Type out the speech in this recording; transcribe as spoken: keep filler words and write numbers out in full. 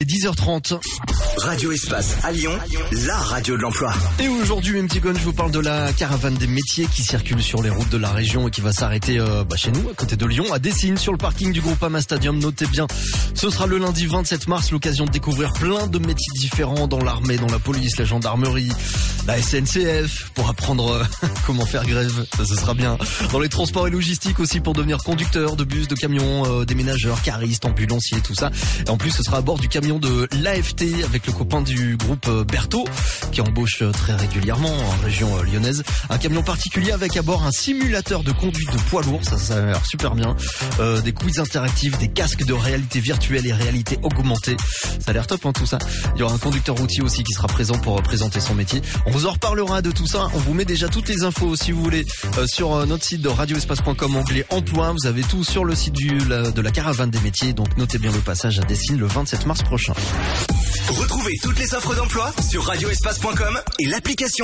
dix heures trente. Radio Espace à Lyon, la radio de l'emploi. Et aujourd'hui, mes petits cons, je vous parle de la caravane des métiers qui circule sur les routes de la région et qui va s'arrêter euh, bah, chez nous, à côté de Lyon, à Dessines, sur le parking du Groupama Stadium. Notez bien, ce sera le lundi vingt-sept mars, l'occasion de découvrir plein de métiers différents dans l'armée, dans la police, la gendarmerie, la S N C F, pour apprendre euh, comment faire grève, ça ce sera bien. Dans les transports et logistiques aussi, pour devenir conducteur de bus, de camions, euh, déménageurs, caristes, ambulanciers, tout ça. Et en plus, ce sera à bord du camion de l'A F T avec le copain du groupe Berthaud qui embauche très régulièrement en région lyonnaise. Un camion particulier avec à bord un simulateur de conduite de poids lourd, ça, ça a l'air super bien. Euh, des quiz interactifs, des casques de réalité virtuelle et réalité augmentée. Ça a l'air top, hein, tout ça. Il y aura un conducteur routier aussi qui sera présent pour présenter son métier. On vous en reparlera de tout ça. On vous met déjà toutes les infos si vous voulez euh, sur euh, notre site de radioespace point com, onglet emploi. Vous avez tout sur le site du, la, de la caravane des métiers. Donc notez bien le passage à Dessines le vingt-sept mars prochain. Retrouvez toutes les offres d'emploi sur radioespace point com et l'application.